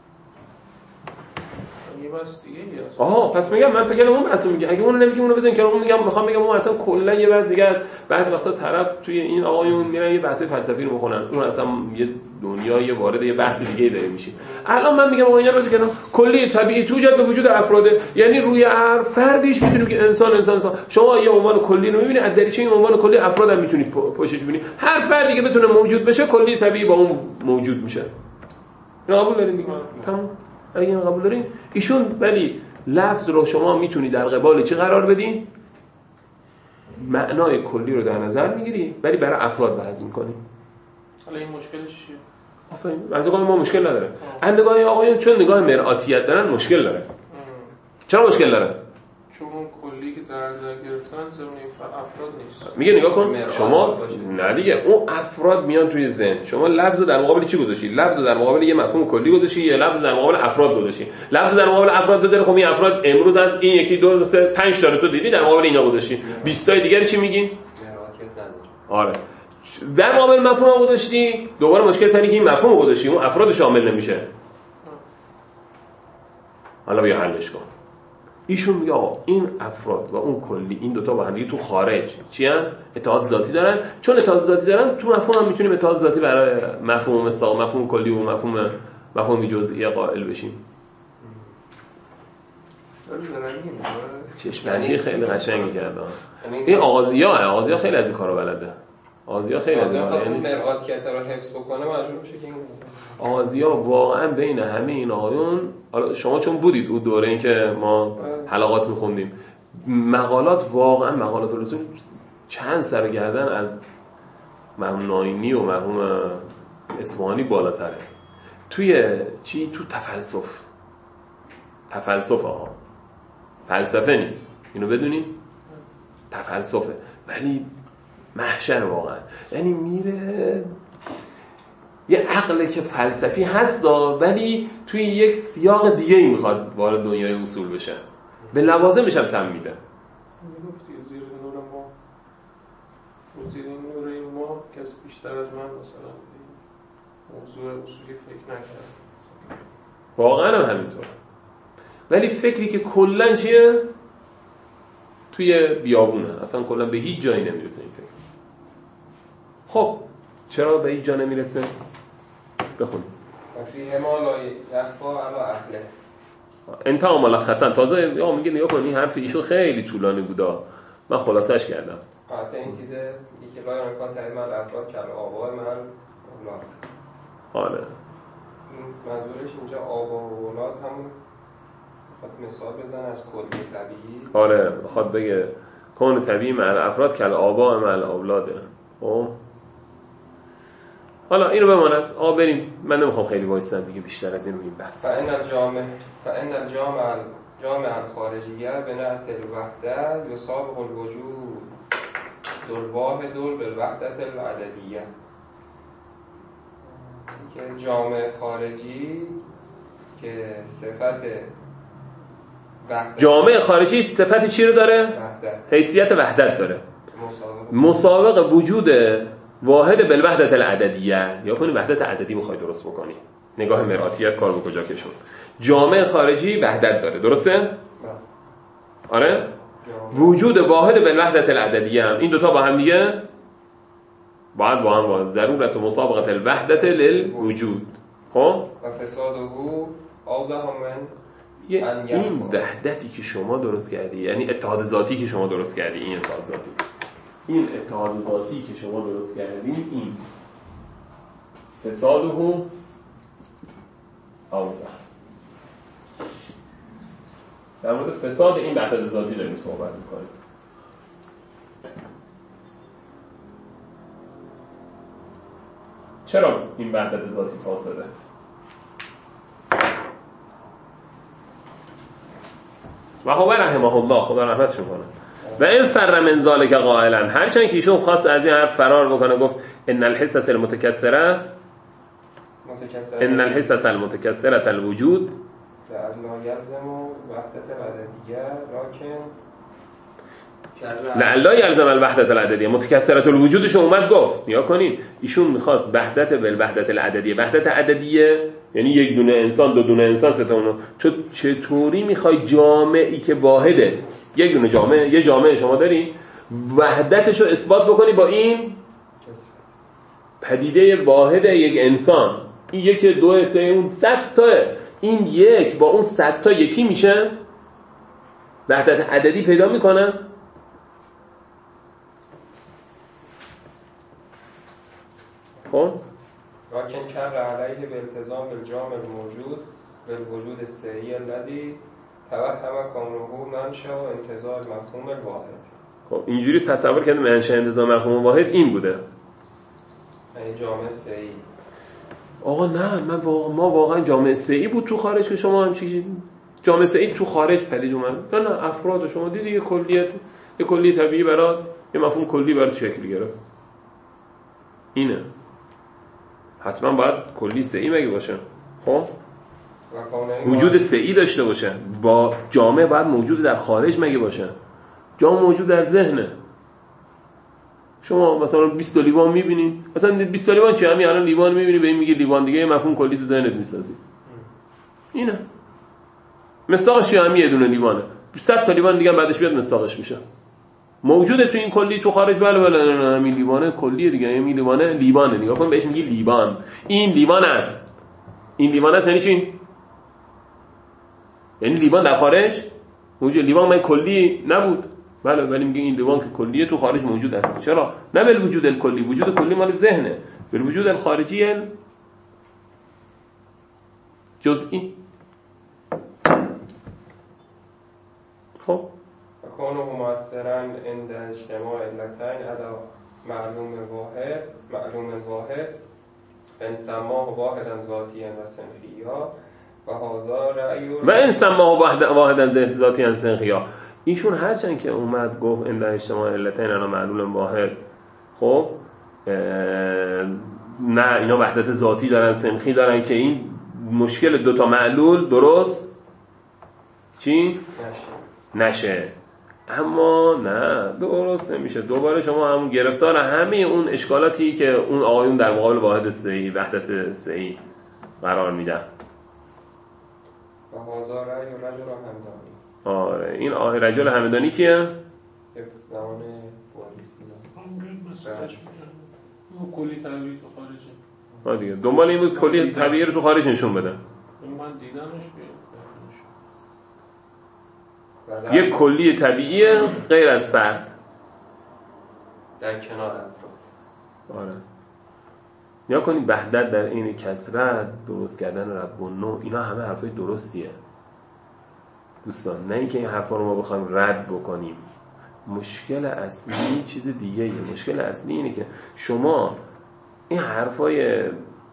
آها پس میگم من فکر کنم اون بحثو میگه اگه اون نمیگه اونو بزنین که اون میگم میخوام بگم اون اصلا کلا یه بحث دیگه است. بعضی وقتا طرف توی این آقایون میرن یه بحث فلسفی رو میخونن اون اصلا یه دنیای وارد یه بحث دیگه داره میشه. الان من میگم آقا اینا رو بگم کلی طبیعی توجد به وجود افراده، یعنی روی هر فردیش میتونیم که انسان انسان انسان. شما یه عنوان کلی رو میبینید از دریچه این عنوان کلی افراد هم میتونید پشتش ببینید. هر فردی که بتونه موجود بشه کلی طبیعی با اون موجود میشه. اینا قبول دارین دیگه؟ تمام. اگه این قبول دارین ایشون ولی لفظ رو شما میتونی در قبال چی قرار بدین؟ معنای کلی رو در نظر میگیری ولی برای افراد وضع میکنی. حالا این مشکلش چیه؟ آفرین از نگاه ما مشکل نداره. از نگاه آقایون چون نگاه مرآتیت دارن مشکل داره. چرا مشکل داره؟ چون اون کلی که در نظر گرفتن زمینه افراد نیست. میگه نگاه کن شما نه دیگه اون افراد میان توی ذهن. شما لفظ رو در مقابل چی گذاشتی؟ لفظ رو در مقابل یه مفهوم کلی گذاشتی یا لفظ رو در مقابل افراد گذاشتی؟ لفظ رو در مقابل افراد بذاری. خب این افراد امروز از این یکی دو سه پنج تا رو تو دیدی در مقابل اینا گذاشتی. بیست تا دیگه چی میگی؟ آره در مقابل مفهوم رو گذاشتی دوباره مشکل سری که این مفهوم رو گذاشتی اون افراد شامل نمیشه. حالا بیا حلش کن. ایشون میگه آقا این افراد و اون کلی این دوتا با هم دیگه تو خارج چی ان؟ اتحاد ذاتی دارن. چون اتحاد ذاتی دارن تو مفهوم هم میتونیم اتحاد ذاتی برای مفهوم مصداق مفهوم کلی و مفهوم مفهوم جزئی قائل بشیم. چشمندی خیلی قشنگی کرده. این آغازیا آغازیا خیلی از این کارو بلده. آغازیا خیلی از این کارا یعنی مرآتیت رو حفظ بکنه مجبور میشه که این آغازیا واقعا بین همه این آقایون حالا شما چون بودید اون دوره این که ما حلقات میخوندیم مقالات واقعا مقالات رسول چند سر گردن از مرحوم ناینی و مرحوم اصفهانی بالاتره. توی چی؟ تو تفلسف تفلسف آها فلسفه نیست اینو بدونین تفلسفه ولی محشر واقعا یعنی میره یه عقله که فلسفی هست ولی توی یک سیاق دیگه ای میخواد وارد دنیای اصول بشه به لوازمش هم تم میده. میگفتی زیر نور ما زیر نور ما کسی بیشتر از من مثلا موضوع اصولی فکر نکرد. واقعا هم همینطور ولی فکری که کلن چیه؟ توی بیابونه اصلا کلن به هیچ جایی نمیرسه این فکر. خب چرا به هیچ جا نمیرسه؟ بخونیم فیه ما لا یخفا علی اهله انتها ملخصا تازه یا میگه نگاه کن این حرف ایشون خیلی طولانی بوده من خلاصش کردم. قاطع این چیزه دیگه لا امکان تعیین من افراد کل آبای من اولاد. آره منظورش اینجا آبا و اولاد هم بخواد مثال بزن از کلی طبیعی. آره بخواد بگه کون طبیعی مع افراد کل آبا مع اولاده. خب حالا اینو بماند آقا بریم من نمیخوام خیلی وایسم دیگه بیشتر از این رو این بحث. فإن الجامع فإن الجامع جامع الخارجیه بنعت الوحده یسابق الوجود الواحد بالوحدة العددیه. که جامع خارجی که صفت وحدت جامع خارجی صفت چی رو داره؟ وحدت. حیثیت وحدت داره. مسابق مسابق وجود واحد بالوحدة العددیه یا کنی وحدت عددی میخوای درست بکنی. نگاه مرآتیت کار به کجا کشون. جامع خارجی وحدت داره درسته؟ آره؟ وجود واحد بالوحدة العددیه هم این دوتا با هم دیگه باید با هم باید ضرورت مسابقت الوحدة للوجود. خب؟ و فساده اوضح من این وحدتی که شما درست کردی، یعنی اتحاد ذاتی که شما درست کردی، این اتحاد ذاتی این اتحاد ذاتی که شما درست کردی، این فساده آوزه. در مورد فساد این وحدت ذاتی داریم صحبت میکنیم. چرا این وحدت ذاتی فاسده؟ و خب رحمه الله، خدا رحمتش کنه. و این فر من ذالک قائلا، هرچند که ایشون خواست از این حرف فرار بکنه، گفت ان الحسس المتکثره ان الحسس المتکثره الوجود لا یلزم وحدت العددیه لکن لا یلزم الوحدت العددیه. متکثره الوجودش اومد گفت نیا کنین، ایشون میخواست وحدت بالوحدت العددیه. وحدت عددیه یعنی یک دونه انسان، دو دونه انسان، سه تا اونو. چطوری میخوای جامعی که واحده، یک دونه جامعه، یه جامعه شما داری، وحدتش رو اثبات بکنی با این پدیده واحد یک انسان؟ این یک دو سه اون صد تا، این یک با اون صد تا یکی میشه، وحدت عددی پیدا میکنه. خب لكن كر عليه بالتزام بالجامع الموجود بالوجود السعی الذي توهم كونه منشأ انتزاع مفهوم الواحد. خب اینجوری تصور کردم منشأ انتزاع مفهوم واحد این بوده، یعنی جامع سعی. آقا نه، من واقعا ما واقعا جامع سعی بود تو خارج که شما هم چیزی جامع سعی تو خارج پدید اومد. نه نه، افراد شما دیدی یه کلیت، یه کلی طبیعی برات یه مفهوم کلی برات شکل گرفت. اینه حتما باید کلی سعی مگه باشه؟ خب وجود سعی داشته باشه. با جامعه باید موجود در خارج مگه باشه؟ جامعه موجود در ذهنه. شما مثلا بیست تا لیوان می‌بینید، مثلا بیست تا لیوان چی؟ همین الان لیوان می‌بینی به این میگه لیوان، دیگه یه مفهوم کلی تو ذهنت می‌سازی. اینه مصداقش همین یه دونه لیوانه، صد تا لیوان دیگه بعدش بیاد مصداقش میشه. موجوده تو این کلی تو خارج. بله بله نه همین لیوانه کلیه دیگه، همین لیوانه لیوانه. نگاه کن بهش میگی لیوان، این لیوان است. این لیوان است یعنی چی؟ یعنی لیوان در خارج موجود. لیوان من کلی نبود. بله ولی میگه این لیوان که کلیه تو خارج موجود است. چرا؟ نه بل وجود الکلی، وجود کلی مال ذهنه، بل وجود الخارجی جزئی. خب كونه مؤثرا عند اجتماع علتين على معلوم واحد معلوم واحد ان سماه واحدا ذاتيا و صنفيا و هذا رأی و ان سماه واحدا ذاتيا صنفيا. ایشون هرچند که اومد گفت عند اجتماع علتين على معلوم واحد، خب نه اینا وحدت ذاتی دارن، صنفی دارن، که این مشکل دوتا معلول درست چی؟ نشه, نشه. اما نه درست نمیشه. دوباره شما همون گرفتار همه اون اشکالاتی که اون آقایون در مقابل واحد سه‌ای، وحدت سه‌ای قرار میدن. و هازا رأی رجل همدانی. آره این آقای رجل همدانی کیه؟ زمان بولیسی اون کلی طبیعی تو خارجه. ها دیگه دنبال این بود کلی طبیعی رو تو خارج نشون بده. من دیدمش بیاد. یک کلی طبیعی غیر از فرد در کنار افراد. آره یا کنید وحدت در این کثرت، درست کردن رب و نوع، اینا همه حرفای درستیه دوستان. نه اینکه این حرفا رو ما بخوایم رد بکنیم. مشکل اصلی چیز دیگه ایه. مشکل اصلی اینه که شما این حرفای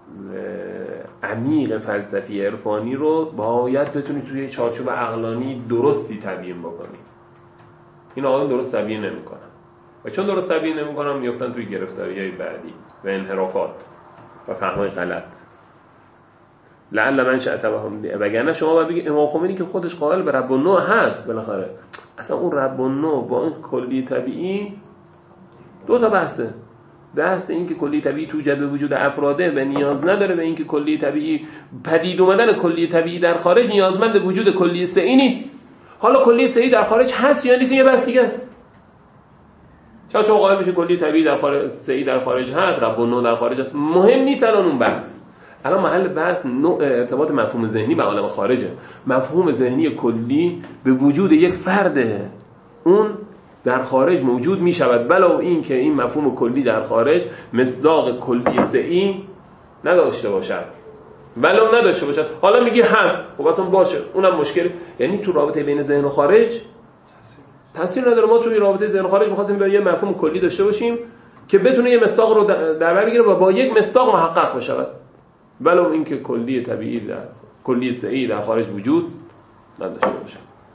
عمیق فلسفی عرفانی رو باید بتونید توی چارچوب عقلانی درستی تبیین بکنید. این آقایون درست تبیین نمی‌کنن و چون درست تبیین نمی‌کنن میافتن توی گرفتاری‌های بعدی و انحرافات و فهم‌های غلط. لعل من شأتهم، وگرنه شما باید بگید امام خمینی که خودش قائل به رب النوع هست، بالاخره اصلا اون رب النوع با این کلی طبیعی دو تا بحثه. بحث این که کلی طبیعی توجد به وجود افراده و نیاز نداره به این که کلی طبیعی پدید اومدن کلی طبیعی در خارج نیازمند به وجود کلی سه‌ای نیست. حالا کلی سه‌ای در خارج هست یا نیست یه بحث دیگه است. چرا چون قائل بشه کلی طبیعی در خارج، سه‌ای در خارج هست، رب النوع در خارج هست، مهم نیست الان اون بحث. الان محل بحث نوع ارتباط مفهوم ذهنی با عالم خارجه. مفهوم ذهنی کلی به وجود یک فرده، اون در خارج موجود می شود، ولو این که این مفهوم کلی در خارج مصداق کلی سعی نداشته باشد، ولو نداشته باشد. حالا میگی هست، خب اصلا باشه، اونم مشکل. یعنی تو رابطه بین ذهن و خارج تاثیر نداره. ما توی رابطه ذهن و خارج می‌خواستیم به یه مفهوم کلی داشته باشیم که بتونه یه مصداق رو در بر بگیره و با یک مصداق محقق بشه، ولو اینکه کلی طبیعی در کلی سعی در خارج وجود نداشته باشه.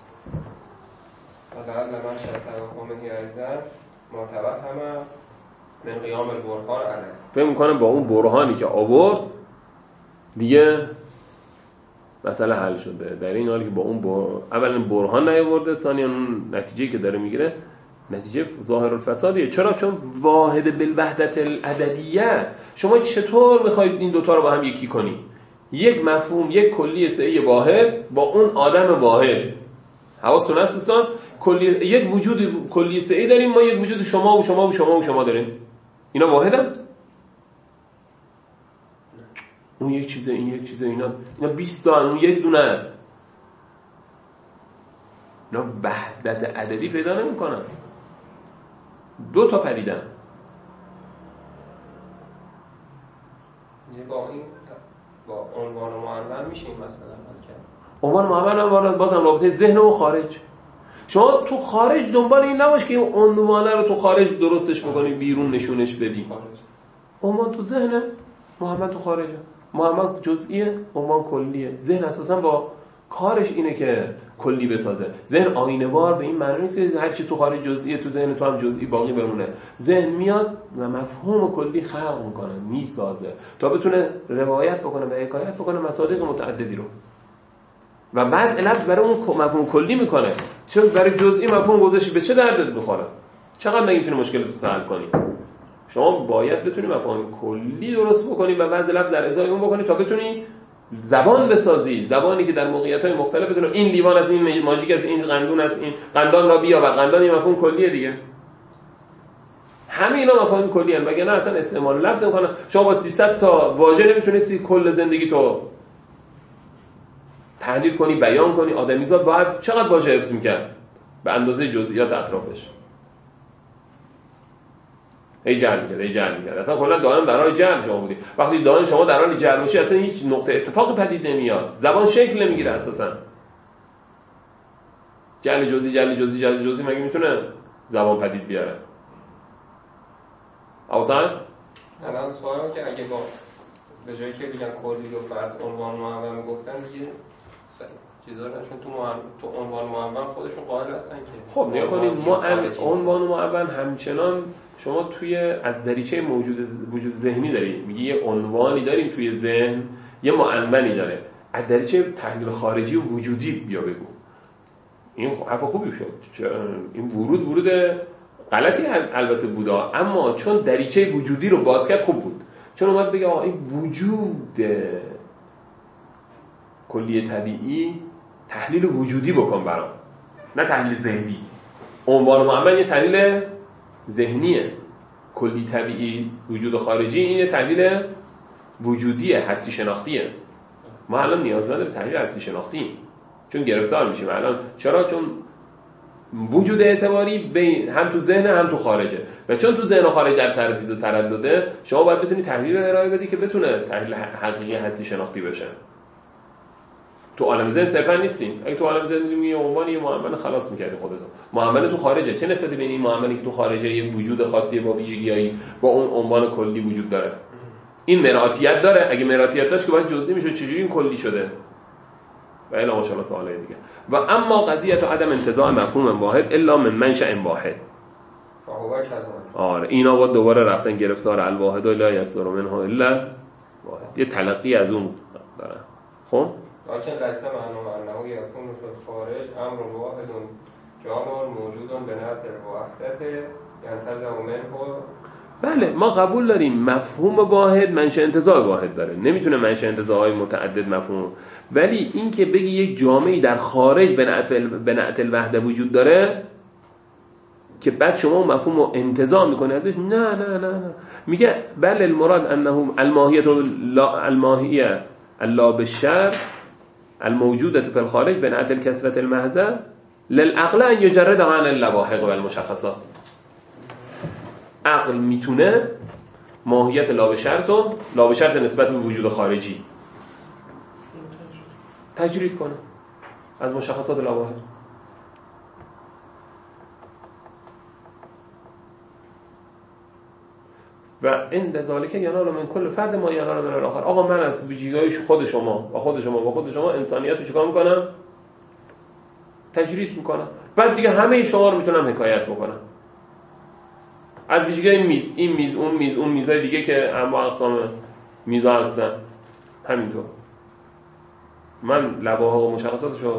لعل من شرط قومه ایزن معتبر همه من قیام البرهان علیه. فکر می‌کنم با اون برهانی که آورد دیگه مسئله حل شده. در این حالی که با اون بر... اولا برهان نیاورده، ثانیاً اون نتیجه‌ای که داره میگیره نتیجه ظاهر الفسادیه. چرا؟ چون واحد بالوحدت العددیه. شما چطور میخواید این دوتا رو با هم یکی کنی؟ یک مفهوم، یک کلی سعی واحد با اون آدم واحد. حواستون هست دوستان؟ کلی یک وجود کلی سعی داریم، ما یک وجود شما و شما و شما و شما داریم. اینا واحدن؟ اون یک چیزه، این یک چیزه، اینا اینا بیست تا، اون یک دونه است. اینا وحدت عددی پیدا نمی‌کنن. دو تا پدیدن. با این با عنوان معول میشه این مسئله حل کرد. عنوان معول هم بازم رابطه ذهن و خارج. شما تو خارج دنبال این نباش که این عنوانه رو تو خارج درستش بکنی، بیرون نشونش بدی. عنوان تو ذهنه، محمد تو خارجه. محمد جزئیه، عنوان کلیه. ذهن اساسا با کارش اینه که کلی بسازه. ذهن آینه‌وار به این معنی نیست که هر چی تو خارج جزئیه تو ذهن تو هم جزئی باقی بمونه. ذهن میاد و مفهوم کلی خلق میکنه، میسازه تا بتونه روایت بکنه و حکایت بکنه مصادیق متعددی رو. و بعض لفظ برای اون مفهوم کلی میکنه. چون برای جزئی مفهوم گذاشتی به چه دردت میخوره؟ چقدر نمیتونی مشکلت رو حل کنی؟ شما باید بتونی مفاهیم کلی درست بکنی و بعض لفظ در ازای اون بکنی تا بتونی زبان بسازی، زبانی که در موقعیت‌های مختلف بتونه این لیوان از این ماژیک از این قندون از این قندان را بیا و قندان این مفهوم کلیه دیگه. همه اینا مفاهیم کلی ان، وگرنه اصلا استعمال لفظ می‌کنن. شما با سیصد تا واژه نمیتونستی کل زندگی تو تحلیل کنی، بیان کنی. آدمیزاد باید چقدر واژه حفظ می‌کرد به اندازه جزئیات اطرافش. ای جعل می‌کرد، ای جعل می‌کرد. اصلا کلا دائم در حال جعل شما بودی. وقتی دائم شما در حال جعل باشی اصلا هیچ نقطه اتفاق پدید نمیاد. زبان شکل نمیگیره اساسا. جعل جزئی، جعل جزئی، جعل جزئی مگه میتونه زبان پدید بیاره؟ اوساس؟ الان سوالی که اگه با به جایی که بگن کلی و فرد عنوان معول میگفتن دیگه چیزا نشون تو معول تو عنوان معول خودشون قائل هستن که خب نگاه کنید ما عنوان معول همچنان شما توی از دریچه موجود وجود ذهنی دارید. میگی یه عنوانی داریم توی ذهن، یه معنونی داره. از دریچه تحلیل خارجی و وجودی بیا بگو. این حرف خوبی شد. این ورود ورود غلطی البته بوده، اما چون دریچه وجودی رو باز کرد خوب بود. چون اومد بگه آقا این وجود کلی طبیعی تحلیل وجودی بکن برام، نه تحلیل ذهنی. عنوان معول یه تحلیل ذهنیه. کلی طبیعی وجود خارجی این یه تحلیل وجودیه، هستی شناختیه. ما الان نیازمند به تحلیل هستی شناختیم چون گرفتار میشیم الان. چرا؟ چون وجود اعتباری بین هم تو ذهن هم تو خارجه و چون تو ذهن و خارج در تردید و تردده شما باید بتونی تحلیل رو ارائه بدی که بتونه تحلیل حقیقی هستی شناختی بشه. تو عالم ذهن صرفا نیستیم. اگه تو عالم ذهن میگی یه عنوان یه معامله خلاص می‌کردی خودتو. معامله تو خارجه. چه نسبتی بین این معامله که تو خارجه یه وجود خاصی با ویژگیایی با اون عنوان کلی وجود داره؟ این مراتیت داره. اگه مراتیت داشت که باید جزئی میشد. چجوری این کلی شده؟ و الا ماشاءالله سوالای دیگه. و اما قضیه تو عدم انتزاع مفهوم واحد الا من منشأ واحد. آره اینا با دوباره رفتن گرفتار الواحد لا یصدر منها الا واحد. یه تلقی از اون داره. خب لكن ليس معنى أنه يكون في الخارج أمر واحد جامع موجود بنعت الوحدة ينتزع منه. بله ما قبول داریم مفهوم واحد منشأ انتزاع واحد داره، نمیتونه منشأ انتزاعهای متعدد مفهوم. ولی این که بگی یک جامعه‌ای در خارج بنعت بنعت الوحده وجود داره که بعد شما اون مفهوم رو انتزاع میکنه ازش. نه نه نه نه میگه بل المراد انه الماهیت الماهیه الا بالشر الموجوده في الخارج بنعت الكسرة المحضه للعقل ان يجردها عن اللواحق والمشخصات. عقل میتونه ماهیت لا به شرط و لا به شرط نسبت به وجود خارجی تجرید کنه از مشخصات لواحق. و این ذالک ینال من کل فرد ما ینال من الاخر. آقا من از ویژگی‌های خود شما و خود شما و خود شما انسانیت رو چیکار میکنم؟ تجرید میکنم. بعد دیگه همه شما رو میتونم حکایت بکنم از ویژگی‌های میز، این میز، اون میز، اون میزای دیگه که انواع اقسام میزا هستن. همینطور من لواحق و مشخصاتشو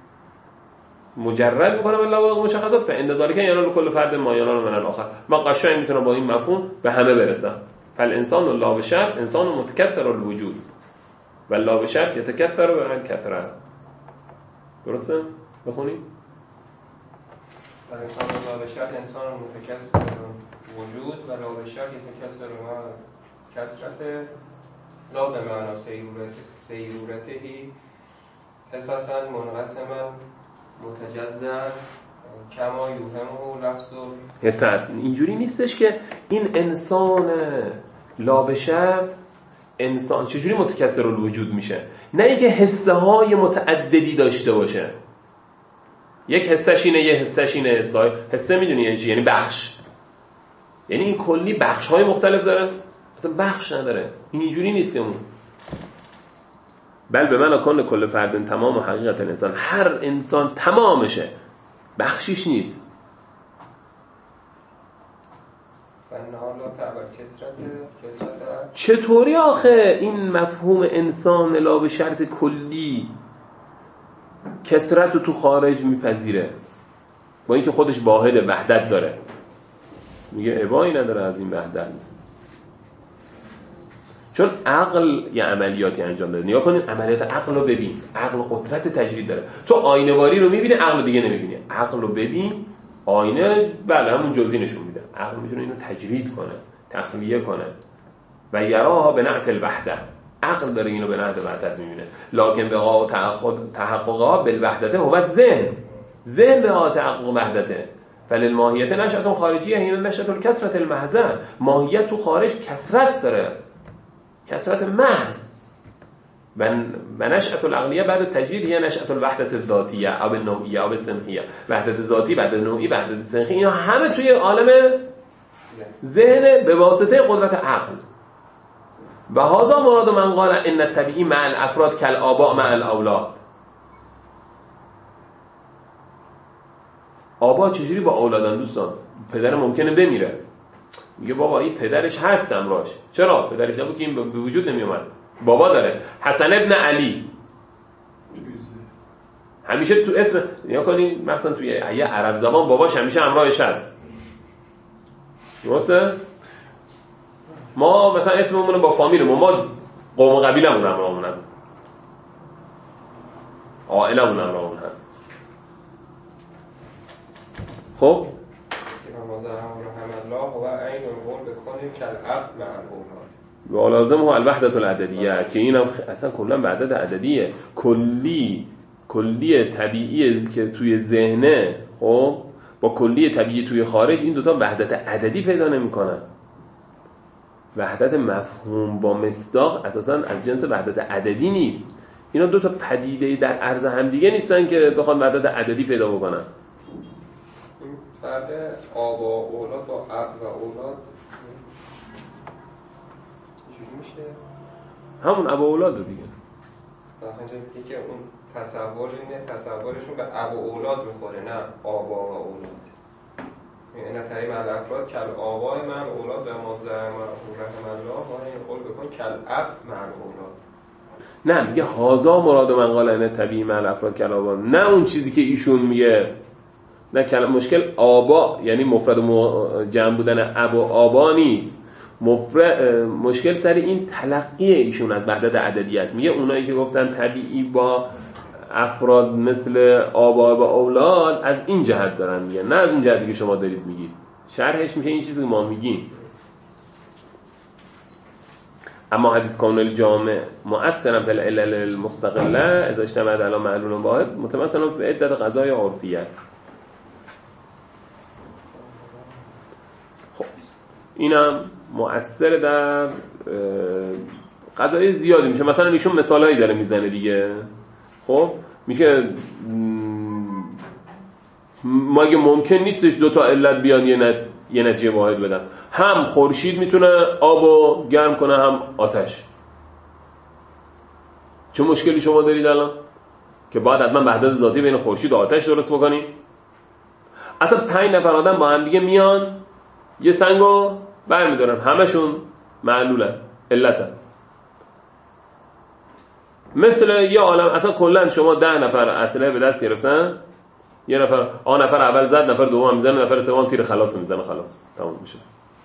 مجرد میکنم من لواحق و مشخصات فإن ذلک ینال کل فرد ما ینال من الاخر. من قشنگ میتونم با این مفهوم به همه برسم. فالانسان لا بشرط انسان متکثر الوجود و لا بشرط یتکثر و من کثرت. درسته؟ بخونید. فالانسان لا بشرط انسان متکثر وجود و لا بشرط یتکثر و کثرت لا به معنی سیرورت سیرورتهی اساسا منقسما متجزا کما یوهمه لفظ حساس. اینجوری نیستش که این انسان لا بشر انسان چجوری متکثر الوجود میشه، نه اینکه حسه های متعددی داشته باشه. یک حسش اینه، یه حسش اینه. حسای حسه میدونی یعنی چی؟ یعنی بخش. یعنی این کلی بخش های مختلف داره، اصلا بخش نداره. اینجوری نیست که اون بل به من کن کل فرد تمام و حقیقت انسان، هر انسان تمامشه، بخشیش نیست. چطوری آخه این مفهوم انسان لا به شرط کلی کثرت رو تو خارج میپذیره با اینکه خودش واحد وحدت داره؟ میگه ابایی نداره از این وحدت، چون عقل یه عملیاتی انجام داده. نگاه کنید عملیات عقل رو ببین. عقل قدرت تجرید داره. تو آینه واری رو میبینی، عقل دیگه نمیبینی. عقل رو ببین، آینه بله همون جزئی نشون میده. عقل میتونه اینو تجرید کنه، تخلیه کنه. و یراها به نعت الوحده. عقل داره اینو به نعت وحدت میبینه. لکن به قا تحققها بالوحدته هو ذهن. ذهن به قا تحقق وحدته. فللماهیت نشأت خارجیه هی نشأت الکثرة المحضه. ماهیت تو خارج کثرت داره، کثرت محض. و نشأت العقلیه بعد تجرید هی نشأت الوحدت الذاتیه او النوعیه او السنخیه. وحدت ذاتی، وحدت نوعی، وحدت سنخی، اینا همه توی عالم ذهن به واسطه قدرت عقل. و هذا مراد من قال ان الطبیعی مع الافراد کالآباء مع الاولاد. آبا چجوری با اولادن دوستان؟ پدر ممکنه بمیره، میگه بابا این پدرش هست امراش. چرا؟ پدرش نبود که این به وجود نمی اومد. بابا داره. حسن ابن علی همیشه تو اسم نیا کنین مثلا توی یه عرب زبان باباش همیشه همراهش هست. درسته؟ ما مثلا اسممون با فامیلمون، ما قوم و قبیلمون همراهمون هست، عائلمون همراهمون هست. خب و لازم هو الوحدت العددیه که اینم اصلا کلا وحدت عددیه کلی کلی طبیعیه که توی ذهنه. خب با کلی طبیعی توی خارج این دوتا وحدت عددی پیدا نمی‌کنن. وحدت مفهوم با مصداق اساسا از جنس وحدت عددی نیست. اینا دوتا پدیده در عرض هم دیگه نیستن که بخوان وحدت عددی پیدا بکنن. فرق آبا و اولاد با اب و اولاد چجوری میشه؟ همون اب و اولاد رو دیگه. اینجا میگه که اون تصور اینه، تصورشون به اب و اولاد میخوره، نه آبا و اولاد. یعنی تعیین مع الافراد کل آبای من اولاد به مازه رحم الله ما این قول بکن کل اب مع اولاد. نه میگه هازا مراد من قال ان طبیعی مع الافراد کل آبا، نه اون چیزی که ایشون میگه. نه کلمه مشکل آبا یعنی مفرد جمع بودن اب و آبا نیست. مفرد مشکل سر این تلقی ایشون از وحدت عددی است. میگه اونایی که گفتن طبیعی با افراد مثل آبا و اولاد از این جهت دارن میگن، نه از این جهتی که شما دارید میگید. شرحش میشه این چیزی که ما میگیم. اما حدیث کون الجامع مؤثرا فی العلل المستقله اذا اجتمعت علی معلول واحد متمثلا فی عدت قضای عرفیه. خب اینم مؤثر در قضای زیادی میشه. مثلا ایشون مثالایی داره میزنه دیگه. خب میشه ما اگه ممکن نیستش دو تا علت بیان یه نت... یه نتیجه واحد بدن. هم خورشید میتونه آبو گرم کنه، هم آتش. چه مشکلی شما دارید الان که باید حتما وحدت ذاتی بین خورشید و آتش درست بکنید؟ اصلا پنج نفر آدم با هم دیگه میان یه سنگو برمیدارن، همشون معلولن، علتن. مثل یه عالم اصلا کلا شما ده نفر اسلحه به دست گرفتن، یه نفر آ نفر اول زد، نفر دوم میزنه، نفر سوم تیر خلاص میزنه، خلاص تمام میشه.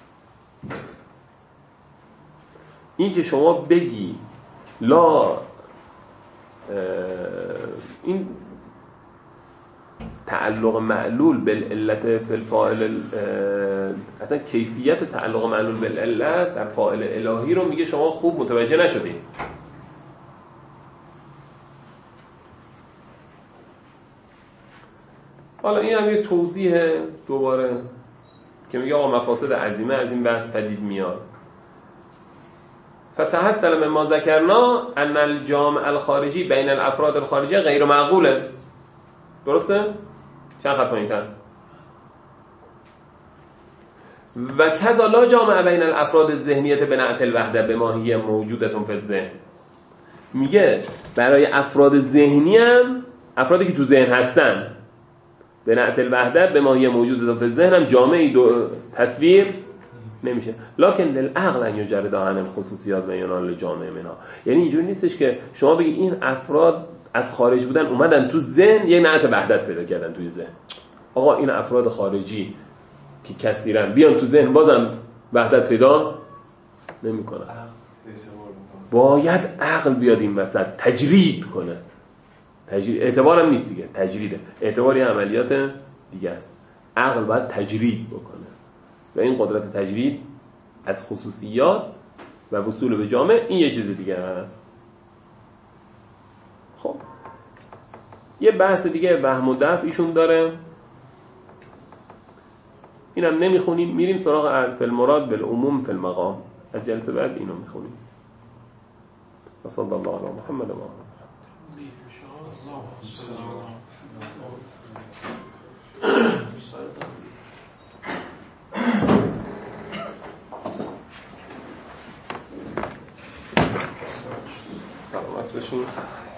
این که شما بگی لا این تعلق معلول بالعلت فی الفاعل، اصلا کیفیت تعلق معلول بالعلت در فاعل الهی رو میگه شما خوب متوجه نشدید. حالا این هم یه توضیح دوباره که میگه آقا مفاسد عظیمه از این بحث پدید میاد. فتحصل مما ذکرنا ان الجامع الخارجی بین الافراد الخارجی غیر معقوله. درسته؟ چند خط پایین‌تر. و کذا لا جامع بین الافراد الذهنیه بنعت الوحده بماهیه موجودتون فی الذهن. میگه برای افراد ذهنی هم، افرادی که تو ذهن هستن، بنعت الوحده بماهیه موجودتون فی الذهن هم جامعی دو تصویر نمیشه. لکن للعقل ان یجرد عن الخصوصیات و ینال جامع منها. یعنی اینجوری نیستش که شما بگید این افراد از خارج بودن اومدن تو ذهن یه نعت وحدت پیدا کردن توی ذهن. آقا این افراد خارجی که کثیرن بیان تو ذهن بازم وحدت پیدا نمیکنن. باید عقل بیاد این وسط تجرید کنه. تجرید اعتبار هم نیست دیگه، تجریده. اعتباری عملیات دیگه است. عقل باید تجرید بکنه و این قدرت تجرید از خصوصیات و وصول به جامع این یه چیز دیگه هست. خب یه بحث دیگه وهم و دفع ایشون داره، اینم نمیخونیم، میریم سراغ فی المراد بالعموم فی المقام. از جلسه بعد اینو میخونیم. صلی الله علی محمد و آله. سلامت بشین.